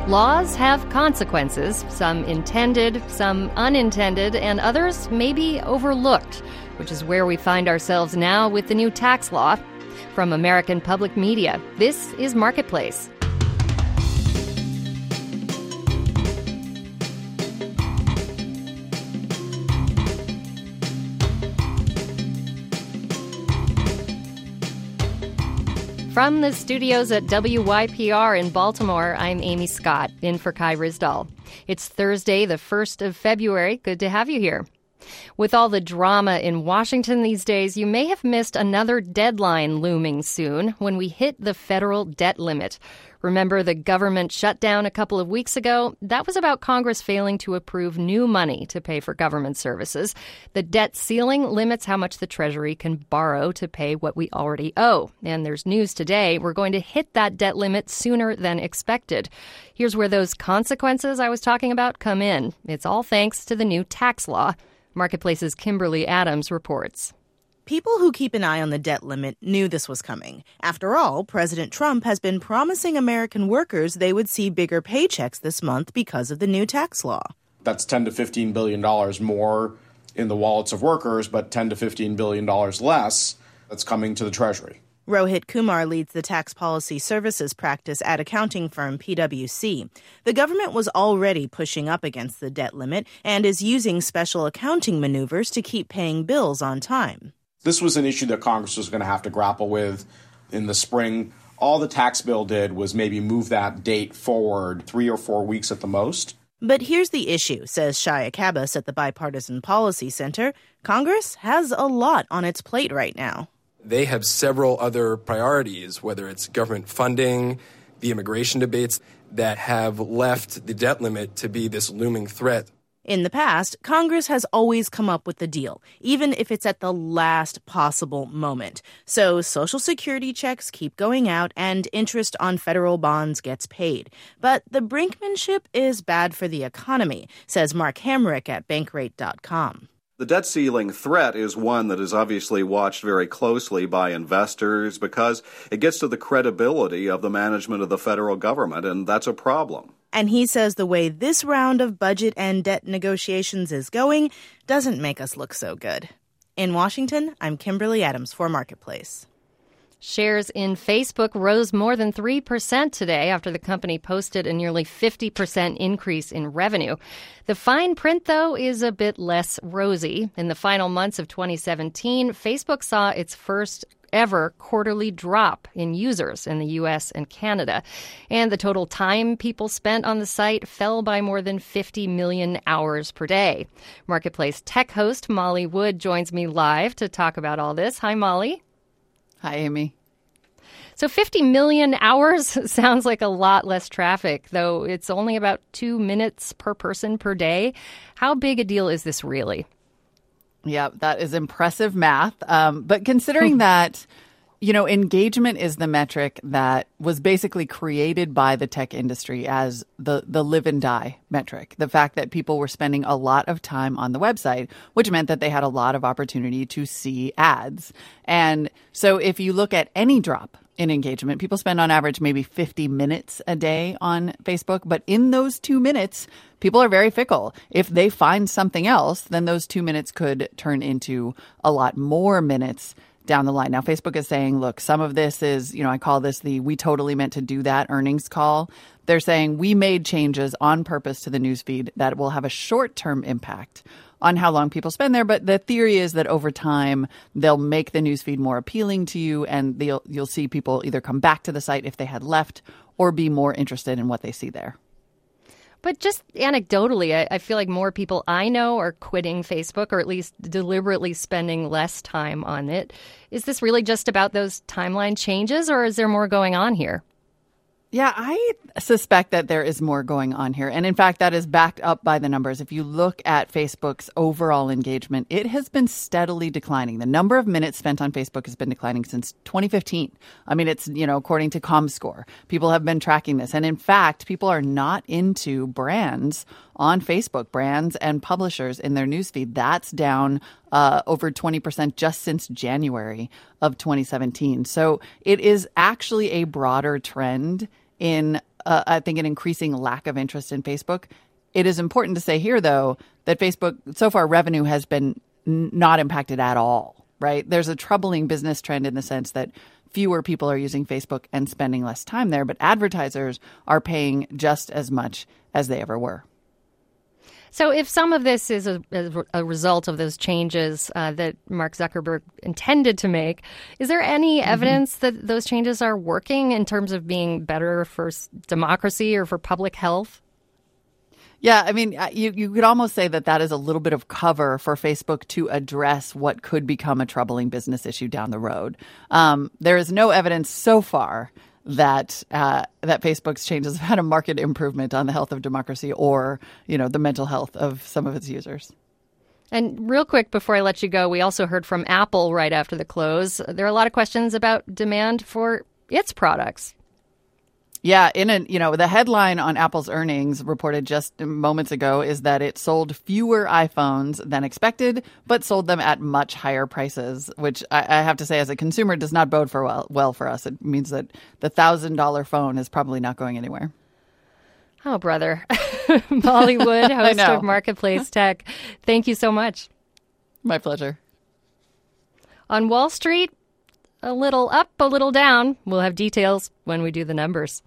Laws have consequences, some intended, some unintended, and others maybe overlooked, which is where we find ourselves now with the new tax law. From American Public Media, this is Marketplace. From the studios at WYPR in Baltimore, I'm Amy Scott, in for Kai Ryssdal. It's Thursday, the 1st of February. Good to have you here. With all the drama in Washington these days, you may have missed another deadline looming soon when we hit the federal debt limit. Remember the government shutdown a couple of weeks ago? That was about Congress failing to approve new money to pay for government services. The debt ceiling limits how much the Treasury can borrow to pay what we already owe. And there's news today. We're going to hit that debt limit sooner than expected. Here's where those consequences I was talking about come in. It's all thanks to the new tax law. Marketplace's Kimberly Adams reports. People who keep an eye on the debt limit knew this was coming. After all, President Trump has been promising American workers they would see bigger paychecks this month because of the new tax law. That's $10 to $15 billion more in the wallets of workers, but $10 to $15 billion less that's coming to the Treasury. Rohit Kumar leads the tax policy services practice at accounting firm PwC. The government was already pushing up against the debt limit and is using special accounting maneuvers to keep paying bills on time. This was an issue that Congress was going to have to grapple with in the spring. All the tax bill did was maybe move that date forward 3 or 4 weeks at the most. But here's the issue, says Shaya Kabbas at the Bipartisan Policy Center. Congress has a lot on its plate right now. They have several other priorities, whether it's government funding, the immigration debates, that have left the debt limit to be this looming threat. In the past, Congress has always come up with the deal, even if it's at the last possible moment. So Social Security checks keep going out and interest on federal bonds gets paid. But the brinkmanship is bad for the economy, says Mark Hamrick at Bankrate.com. The debt ceiling threat is one that is obviously watched very closely by investors because it gets to the credibility of the management of the federal government, and that's a problem. And he says the way this round of budget and debt negotiations is going doesn't make us look so good. In Washington, I'm Kimberly Adams for Marketplace. Shares in Facebook rose more than 3% today after the company posted a nearly 50% increase in revenue. The fine print, though, is a bit less rosy. In the final months of 2017, Facebook saw its first ever quarterly drop in users in the U.S. and Canada. And the total time people spent on the site fell by more than 50 million hours per day. Marketplace tech host Molly Wood joins me live to talk about all this. Hi, Molly. Hi, Amy. So 50 million hours sounds like a lot less traffic, though it's only about 2 minutes per person per day. How big a deal is this really? Yeah, that is impressive math. But considering that, engagement is the metric that was basically created by the tech industry as the live and die metric. The fact that people were spending a lot of time on the website, which meant that they had a lot of opportunity to see ads. And so if you look at any drop in engagement, people spend on average maybe 50 minutes a day on Facebook. But in those 2 minutes, people are very fickle. If they find something else, then those 2 minutes could turn into a lot more minutes down the line. Now, Facebook is saying, look, some of this is, I call this the "we totally meant to do that" earnings call. They're saying we made changes on purpose to the newsfeed that will have a short-term impact on how long people spend there. But the theory is that over time, they'll make the newsfeed more appealing to you, and you'll see people either come back to the site if they had left or be more interested in what they see there. But just anecdotally, I feel like more people I know are quitting Facebook, or at least deliberately spending less time on it. Is this really just about those timeline changes, or is there more going on here? Yeah, I suspect that there is more going on here. And in fact, that is backed up by the numbers. If you look at Facebook's overall engagement, it has been steadily declining. The number of minutes spent on Facebook has been declining since 2015. I mean, it's, according to ComScore, people have been tracking this. And in fact, people are not into brands on Facebook, brands and publishers in their newsfeed. That's down over 20% just since January of 2017. So it is actually a broader trend in, I think, an increasing lack of interest in Facebook. It is important to say here, though, that Facebook, so far, revenue has been not impacted at all, right? There's a troubling business trend in the sense that fewer people are using Facebook and spending less time there, but advertisers are paying just as much as they ever were. So if some of this is a result of those changes that Mark Zuckerberg intended to make, is there any evidence that those changes are working in terms of being better for democracy or for public health? Yeah, I mean, you could almost say that is a little bit of cover for Facebook to address what could become a troubling business issue down the road. There is no evidence so far that Facebook's changes have had a marked improvement on the health of democracy or, the mental health of some of its users. And real quick before I let you go, we also heard from Apple right after the close. There are a lot of questions about demand for its products. Yeah, the headline on Apple's earnings reported just moments ago is that it sold fewer iPhones than expected, but sold them at much higher prices, which I have to say as a consumer does not bode well for us. It means that the $1,000 phone is probably not going anywhere. Oh, brother. Molly Wood, host of Marketplace Tech. Thank you so much. My pleasure. On Wall Street, a little up, a little down. We'll have details when we do the numbers.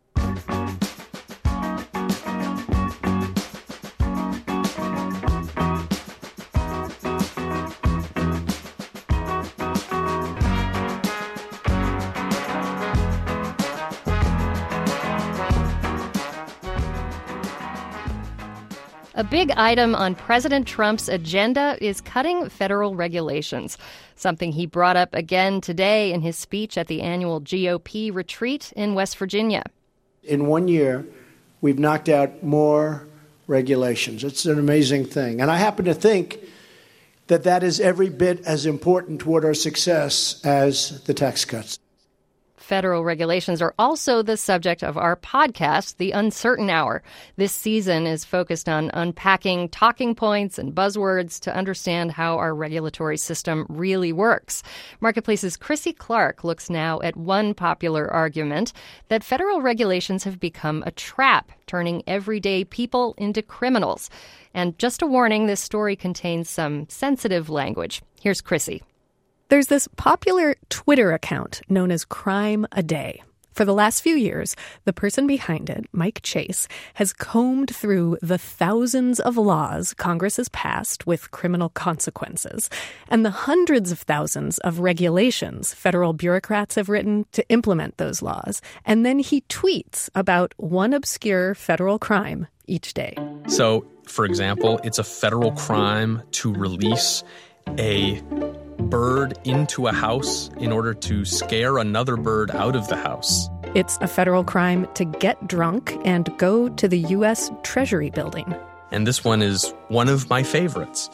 A big item on President Trump's agenda is cutting federal regulations, something he brought up again today in his speech at the annual GOP retreat in West Virginia. In 1 year, we've knocked out more regulations. It's an amazing thing. And I happen to think that is every bit as important toward our success as the tax cuts. Federal regulations are also the subject of our podcast, The Uncertain Hour. This season is focused on unpacking talking points and buzzwords to understand how our regulatory system really works. Marketplace's Chrissy Clark looks now at one popular argument that federal regulations have become a trap, turning everyday people into criminals. And just a warning, this story contains some sensitive language. Here's Chrissy. There's this popular Twitter account known as Crime a Day. For the last few years, the person behind it, Mike Chase, has combed through the thousands of laws Congress has passed with criminal consequences and the hundreds of thousands of regulations federal bureaucrats have written to implement those laws. And then he tweets about one obscure federal crime each day. So, for example, it's a federal crime to release a bird into a house in order to scare another bird out of the house. It's a federal crime to get drunk and go to the U.S. Treasury building. And this one is one of my favorites.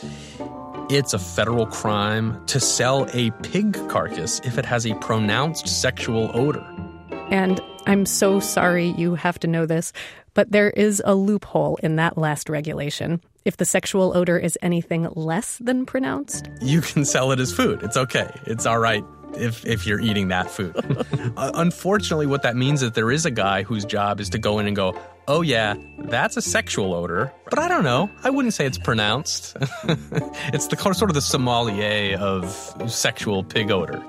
It's a federal crime to sell a pig carcass if it has a pronounced sexual odor. And I'm so sorry you have to know this, but there is a loophole in that last regulation. If the sexual odor is anything less than pronounced, you can sell it as food. It's okay. It's all right if you're eating that food. Unfortunately, what that means is there is a guy whose job is to go in and go, oh, yeah, that's a sexual odor. But I don't know. I wouldn't say it's pronounced. It's the sort of the sommelier of sexual pig odor.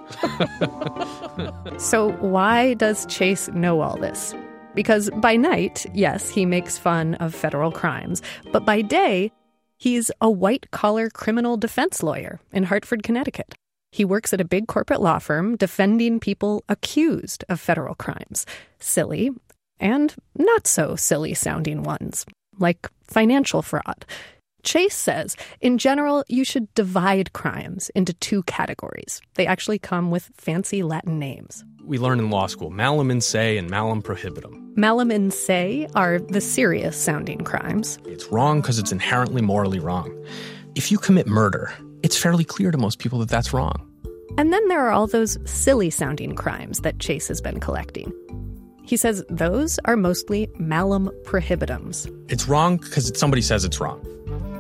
So why does Chase know all this? Because by night, yes, he makes fun of federal crimes. But by day, he's a white-collar criminal defense lawyer in Hartford, Connecticut. He works at a big corporate law firm defending people accused of federal crimes. Silly and not so silly-sounding ones, like financial fraud. Chase says, in general, you should divide crimes into two categories. They actually come with fancy Latin names. We learn in law school, malum in se and malum prohibitum. Malum in se are the serious-sounding crimes. It's wrong because it's inherently morally wrong. If you commit murder, it's fairly clear to most people that that's wrong. And then there are all those silly-sounding crimes that Chase has been collecting. He says those are mostly malum prohibitums. It's wrong because somebody says it's wrong.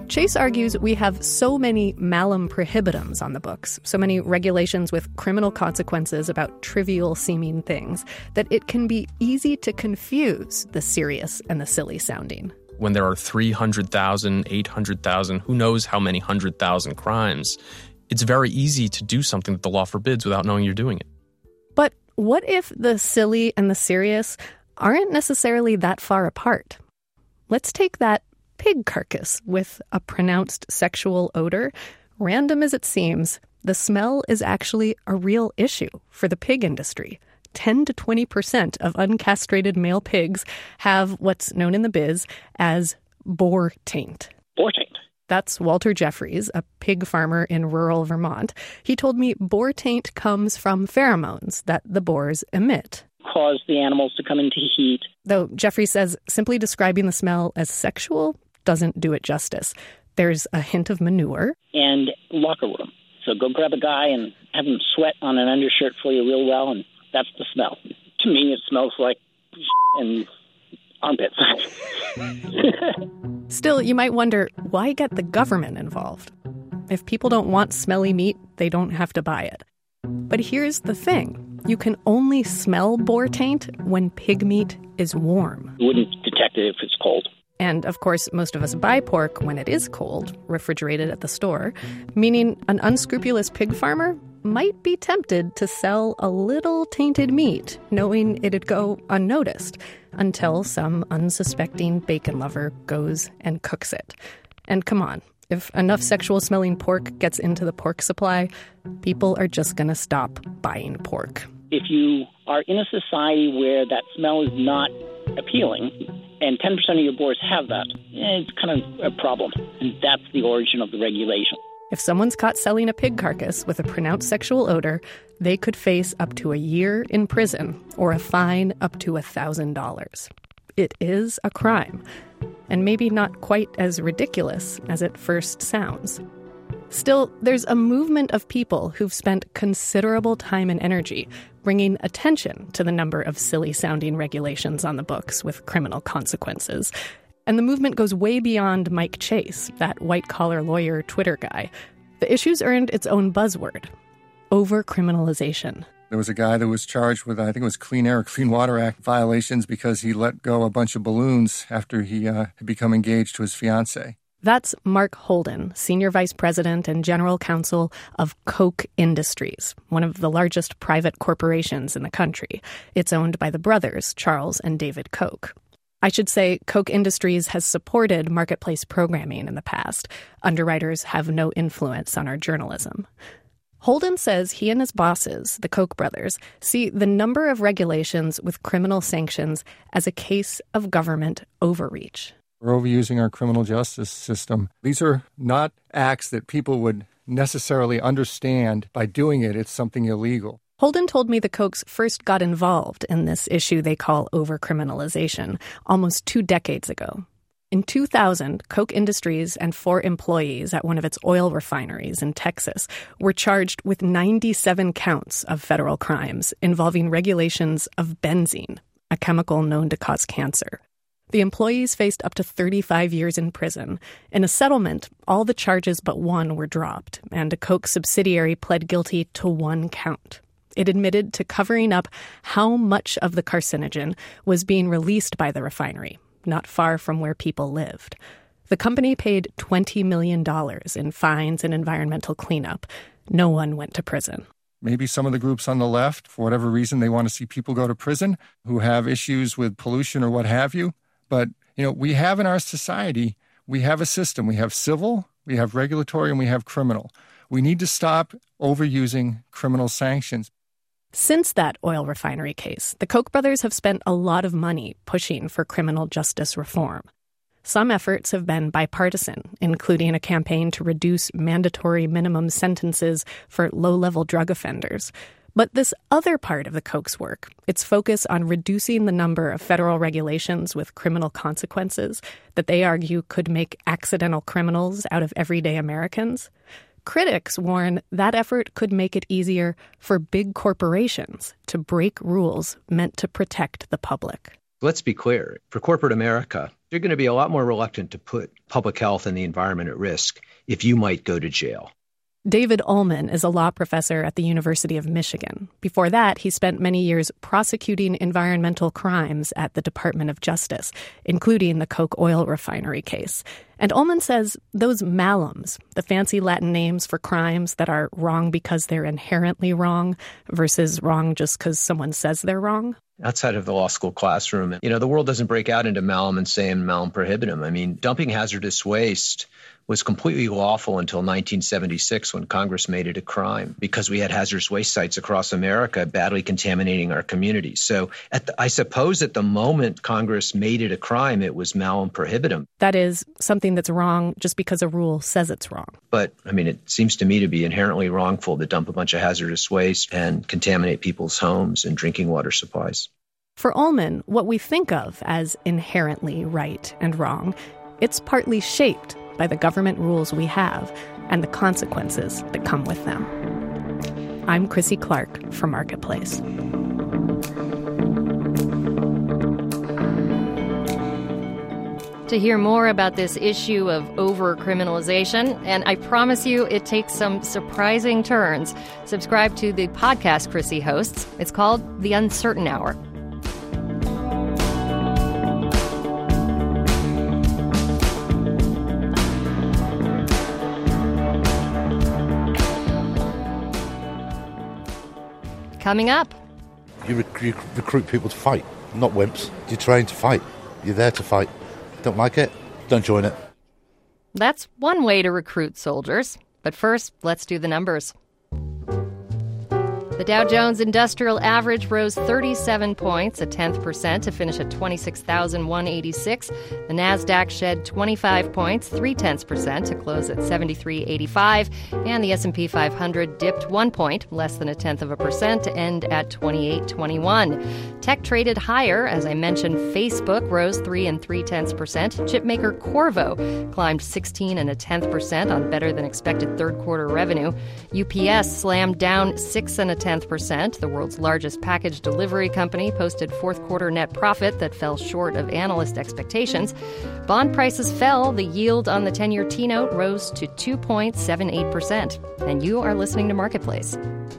Chase argues we have so many malum prohibitums on the books, so many regulations with criminal consequences about trivial-seeming things, that it can be easy to confuse the serious and the silly sounding. When there are 300,000, 800,000, who knows how many 100,000 crimes, it's very easy to do something that the law forbids without knowing you're doing it. But what if the silly and the serious aren't necessarily that far apart? Let's take that pig carcass with a pronounced sexual odor. Random as it seems, the smell is actually a real issue for the pig industry. 10 to 20% of uncastrated male pigs have what's known in the biz as boar taint. Boar taint. That's Walter Jeffries, a pig farmer in rural Vermont. He told me boar taint comes from pheromones that the boars emit. Cause the animals to come into heat. Though Jeffries says simply describing the smell as sexual doesn't do it justice. There's a hint of manure. And locker room. So go grab a guy and have him sweat on an undershirt for you real well, and that's the smell. To me, it smells like and armpits. Still, you might wonder, why get the government involved? If people don't want smelly meat, they don't have to buy it. But here's the thing. You can only smell boar taint when pig meat is warm. You wouldn't detect it if it's cold. And, of course, most of us buy pork when it is cold, refrigerated at the store, meaning an unscrupulous pig farmer might be tempted to sell a little tainted meat, knowing it'd go unnoticed, until some unsuspecting bacon lover goes and cooks it. And come on, if enough sexual-smelling pork gets into the pork supply, people are just going to stop buying pork. If you are in a society where that smell is not appealing, and 10% of your boars have that, it's kind of a problem. And that's the origin of the regulation. If someone's caught selling a pig carcass with a pronounced sexual odor, they could face up to a year in prison or a fine up to $1,000. It is a crime, and maybe not quite as ridiculous as it first sounds. Still, there's a movement of people who've spent considerable time and energy bringing attention to the number of silly-sounding regulations on the books with criminal consequences. And the movement goes way beyond Mike Chase, that white-collar lawyer Twitter guy. The issue's earned its own buzzword, over-criminalization. There was a guy that was charged with, I think it was Clean Air, Clean Water Act violations because he let go a bunch of balloons after he had become engaged to his fiancée. That's Mark Holden, Senior Vice President and General Counsel of Koch Industries, one of the largest private corporations in the country. It's owned by the brothers, Charles and David Koch. I should say Koch Industries has supported marketplace programming in the past. Underwriters have no influence on our journalism. Holden says he and his bosses, the Koch brothers, see the number of regulations with criminal sanctions as a case of government overreach. We're overusing our criminal justice system. These are not acts that people would necessarily understand. By doing it, it's something illegal. Holden told me the Kochs first got involved in this issue they call overcriminalization almost 2 decades ago. In 2000, Koch Industries and 4 employees at one of its oil refineries in Texas were charged with 97 counts of federal crimes involving regulations of benzene, a chemical known to cause cancer. The employees faced up to 35 years in prison. In a settlement, all the charges but one were dropped, and a Koch subsidiary pled guilty to 1 count. It admitted to covering up how much of the carcinogen was being released by the refinery, not far from where people lived. The company paid $20 million in fines and environmental cleanup. No one went to prison. Maybe some of the groups on the left, for whatever reason, they want to see people go to prison who have issues with pollution or what have you. But, we have in our society, we have a system. We have civil, we have regulatory, and we have criminal. We need to stop overusing criminal sanctions. Since that oil refinery case, the Koch brothers have spent a lot of money pushing for criminal justice reform. Some efforts have been bipartisan, including a campaign to reduce mandatory minimum sentences for low-level drug offenders. But this other part of the Koch's work, its focus on reducing the number of federal regulations with criminal consequences that they argue could make accidental criminals out of everyday Americans, critics warn that effort could make it easier for big corporations to break rules meant to protect the public. Let's be clear. For corporate America, they're going to be a lot more reluctant to put public health and the environment at risk if you might go to jail. David Ullman is a law professor at the University of Michigan. Before that, he spent many years prosecuting environmental crimes at the Department of Justice, including the Koch oil refinery case. And Ullman says those malums, the fancy Latin names for crimes that are wrong because they're inherently wrong versus wrong just because someone says they're wrong, outside of the law school classroom, the world doesn't break out into malum and saying malum prohibitum. I mean, dumping hazardous waste was completely lawful until 1976 when Congress made it a crime because we had hazardous waste sites across America badly contaminating our communities. So I suppose at the moment Congress made it a crime, it was malum prohibitum. That is something that's wrong just because a rule says it's wrong. But, it seems to me to be inherently wrongful to dump a bunch of hazardous waste and contaminate people's homes and drinking water supplies. For Ullman, what we think of as inherently right and wrong, it's partly shaped by the government rules we have and the consequences that come with them. I'm Chrissy Clark for Marketplace. To hear more about this issue of over-criminalization, and I promise you it takes some surprising turns, subscribe to the podcast Chrissy hosts. It's called The Uncertain Hour. Coming up. You recruit people to fight, not wimps. You train to fight. You're there to fight. Don't like it? Don't join it. That's one way to recruit soldiers. But first, let's do the numbers. The Dow Jones Industrial Average rose 37 points, 0.1% to finish at 26,186. The Nasdaq shed 25 points, 0.3% to close at 7385. And the S&P 500 dipped 1 point, less than 0.1%, to end at 2821. Tech traded higher. As I mentioned, Facebook rose 3.3%. Chipmaker Qorvo climbed 16.1% on better than expected third quarter revenue. UPS slammed down 6.1%. The world's largest package delivery company posted fourth quarter net profit that fell short of analyst expectations. Bond prices fell. The yield on the 10-year T-note rose to 2.78%. And you are listening to Marketplace.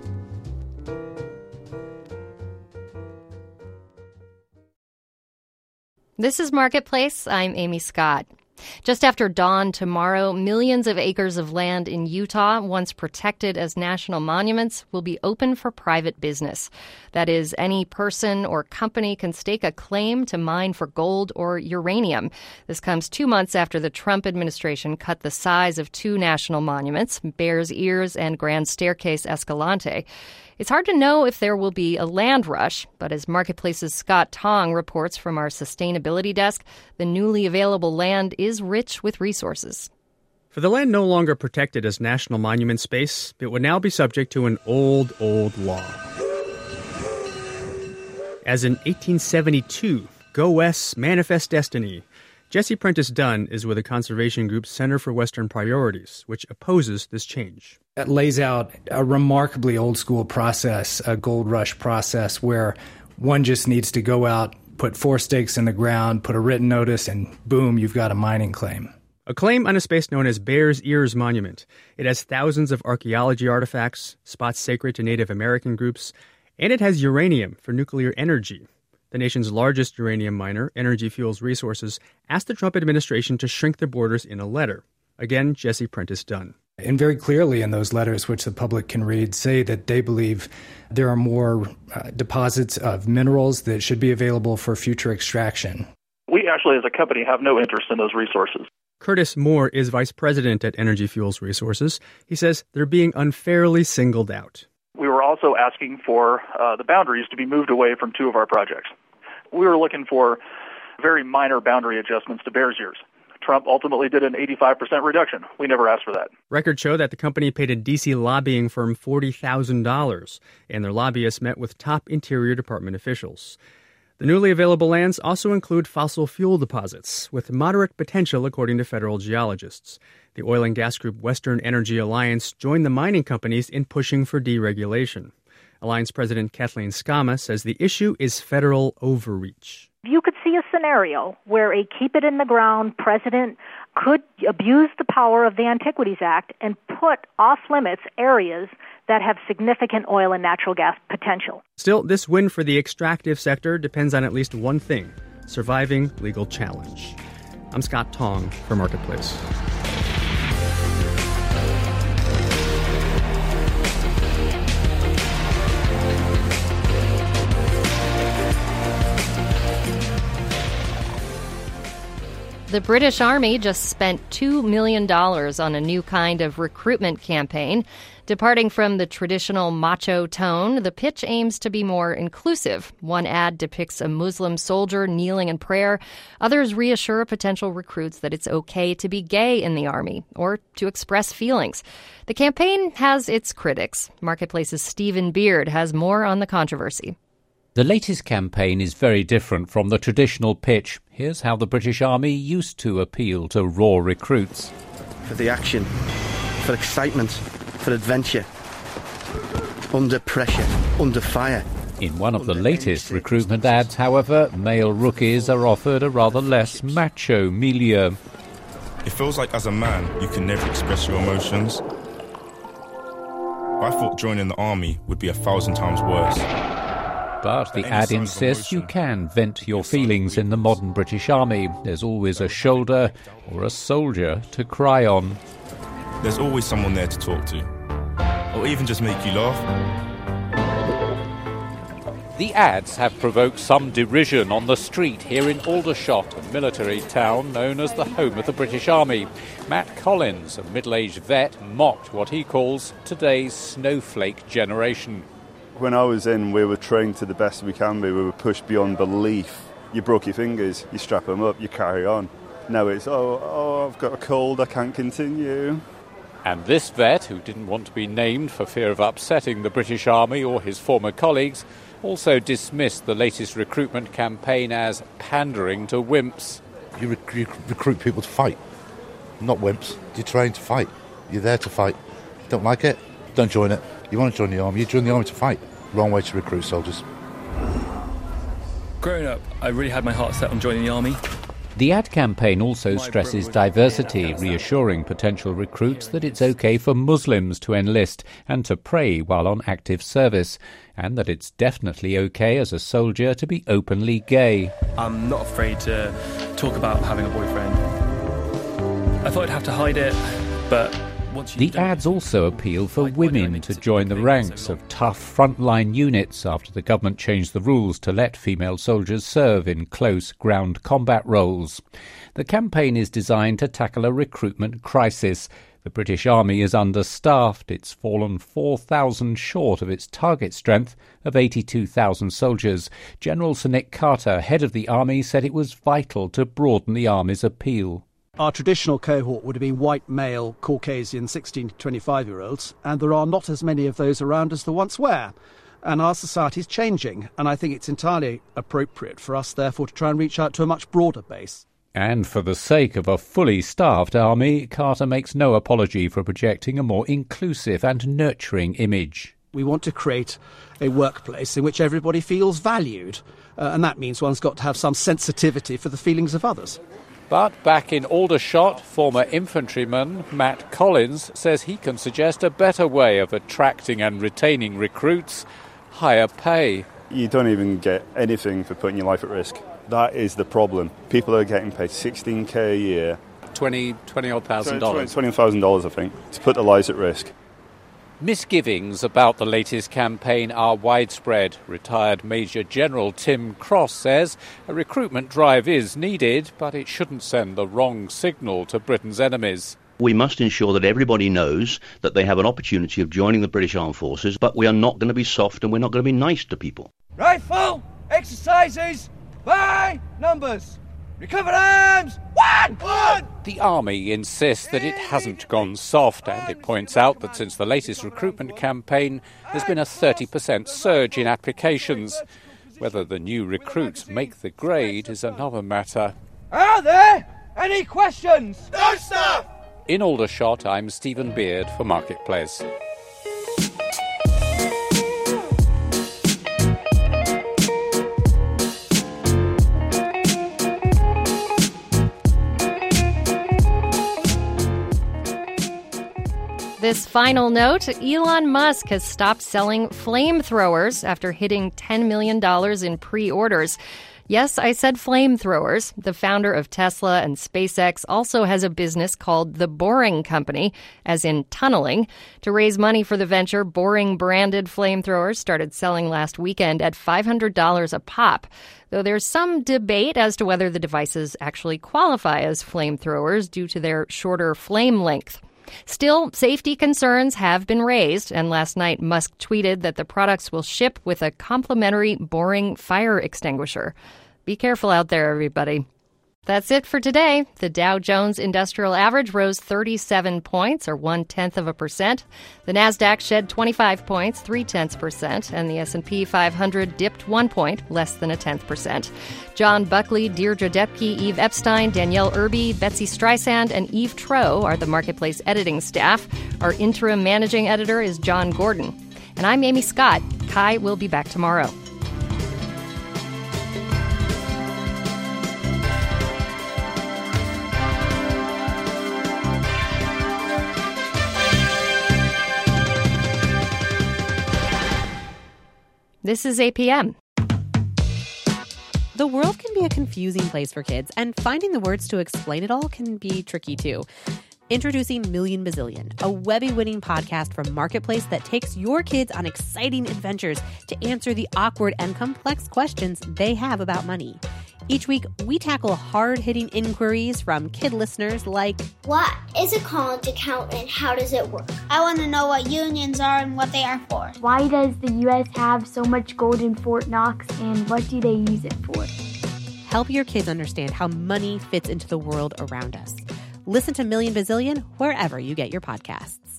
This is Marketplace. I'm Amy Scott. Just after dawn tomorrow, millions of acres of land in Utah, once protected as national monuments, will be open for private business. That is, any person or company can stake a claim to mine for gold or uranium. This comes 2 months after the Trump administration cut the size of two national monuments, Bears Ears and Grand Staircase Escalante. It's hard to know if there will be a land rush, but as Marketplace's Scott Tong reports from our sustainability desk, the newly available land is rich with resources. For the land no longer protected as national monument space, it would now be subject to an old law. As in 1872, Go West, Manifest Destiny. Jesse Prentice Dunn is with the conservation group Center for Western Priorities, which opposes this change. It lays out a remarkably old-school process, a gold rush process, where one just needs to go out, put 4 stakes in the ground, put a written notice, and boom, you've got a mining claim. A claim on a space known as Bears Ears Monument. It has thousands of archaeology artifacts, spots sacred to Native American groups, and it has uranium for nuclear energy. The nation's largest uranium miner, Energy Fuels Resources, asked the Trump administration to shrink the borders in a letter. Again, Jesse Prentice Dunn. And very clearly in those letters, which the public can read, say that they believe there are more deposits of minerals that should be available for future extraction. We actually, as a company, have no interest in those resources. Curtis Moore is vice president at Energy Fuels Resources. He says they're being unfairly singled out. We were also asking for the boundaries to be moved away from 2 of our projects. We were looking for very minor boundary adjustments to Bears Ears. Trump ultimately did an 85% reduction. We never asked for that. Records show that the company paid a D.C. lobbying firm $40,000, and their lobbyists met with top Interior Department officials. The newly available lands also include fossil fuel deposits, with moderate potential according to federal geologists. The oil and gas group Western Energy Alliance joined the mining companies in pushing for deregulation. Alliance President Kathleen Skama says the issue is federal overreach. You could see a scenario where a keep-it-in-the-ground president could abuse the power of the Antiquities Act and put off-limits areas that have significant oil and natural gas potential. Still, this win for the extractive sector depends on at least one thing: surviving legal challenge. I'm Scott Tong for Marketplace. The British Army just spent $2 million on a new kind of recruitment campaign. Departing from the traditional macho tone, the pitch aims to be more inclusive. One ad depicts a Muslim soldier kneeling in prayer. Others reassure potential recruits that it's okay to be gay in the Army or to express feelings. The campaign has its critics. Marketplace's Stephen Beard has more on the controversy. The latest campaign is very different from the traditional pitch. Here's how the British Army used to appeal to raw recruits. For the action, for excitement, for adventure, under pressure, under fire. In one of the latest recruitment ads, however, male rookies are offered a rather less macho milieu. It feels like as a man, you can never express your emotions. I thought joining the army would be 1,000 times worse. But the ad insists you can vent your feelings in the modern British Army. There's always a shoulder or a soldier to cry on. There's always someone there to talk to, or even just make you laugh. The ads have provoked some derision on the street here in Aldershot, a military town known as the home of the British Army. Matt Collins, a middle-aged vet, mocked what he calls today's snowflake generation. When I was in, we were trained to the best we can be. We were pushed beyond belief. You broke your fingers, you strap them up, you carry on. Now it's, I've got a cold, I can't continue. And this vet, who didn't want to be named for fear of upsetting the British Army or his former colleagues, also dismissed the latest recruitment campaign as pandering to wimps. You recruit people to fight, not wimps. You train to fight. You're there to fight. Don't like it? Don't join it. You want to join the army, you join the army to fight. Wrong way to recruit soldiers. Growing up, I really had my heart set on joining the army. The ad campaign also stresses diversity, reassuring potential recruits that it's okay for Muslims to enlist and to pray while on active service, and that it's definitely okay as a soldier to be openly gay. I'm not afraid to talk about having a boyfriend. I thought I'd have to hide it, but the ads also appeal for women to join the ranks of tough frontline units after the government changed the rules to let female soldiers serve in close ground combat roles. The campaign is designed to tackle a recruitment crisis. The British Army is understaffed. It's fallen 4,000 short of its target strength of 82,000 soldiers. General Sir Nick Carter, head of the Army, said it was vital to broaden the Army's appeal. Our traditional cohort would have been white, male, Caucasian, 16 to 25-year-olds, and there are not as many of those around as there once were. And our society is changing, and I think it's entirely appropriate for us, therefore, to try and reach out to a much broader base. And for the sake of a fully staffed army, Carter makes no apology for projecting a more inclusive and nurturing image. We want to create a workplace in which everybody feels valued, and that means one's got to have some sensitivity for the feelings of others. But back in Aldershot, former infantryman Matt Collins says he can suggest a better way of attracting and retaining recruits: higher pay. You don't even get anything for putting your life at risk. That is the problem. People are getting paid $16,000 a year. $20,000. $20,000, I think, to put their lives at risk. Misgivings about the latest campaign are widespread. Retired Major General Tim Cross says a recruitment drive is needed, but it shouldn't send the wrong signal to Britain's enemies. We must ensure that everybody knows that they have an opportunity of joining the British Armed Forces, but we are not going to be soft and we're not going to be nice to people. Rifle exercises by numbers. Recovered arms. One. The Army insists that it hasn't gone soft, and it points out that since the latest recruitment campaign, there's been a 30% surge in applications. Whether the new recruits make the grade is another matter. Are there any questions? No, sir! In Aldershot, I'm Stephen Beard for Marketplace. This final note, Elon Musk has stopped selling flamethrowers after hitting $10 million in pre-orders. Yes, I said flamethrowers. The founder of Tesla and SpaceX also has a business called The Boring Company, as in tunneling. To raise money for the venture, Boring-branded flamethrowers started selling last weekend at $500 a pop, though there's some debate as to whether the devices actually qualify as flamethrowers due to their shorter flame length. Still, safety concerns have been raised, and last night Musk tweeted that the products will ship with a complimentary Boring fire extinguisher. Be careful out there, everybody. That's it for today. The Dow Jones Industrial Average rose 37 points, or 0.1%. The Nasdaq shed 25 points, 0.3%, and the S&P 500 dipped 1 point, less than 0.1%. John Buckley, Deirdre Depke, Eve Epstein, Danielle Irby, Betsy Streisand, and Eve Troe are the Marketplace editing staff. Our interim managing editor is John Gordon. And I'm Amy Scott. Kai will be back tomorrow. This is APM. The world can be a confusing place for kids, and finding the words to explain it all can be tricky too. Introducing Million Bazillion, a Webby-winning podcast from Marketplace that takes your kids on exciting adventures to answer the awkward and complex questions they have about money. Each week, we tackle hard-hitting inquiries from kid listeners like, what is a college account and how does it work? I want to know what unions are and what they are for. Why does the U.S. have so much gold in Fort Knox and what do they use it for? Help your kids understand how money fits into the world around us. Listen to Million Bazillion wherever you get your podcasts.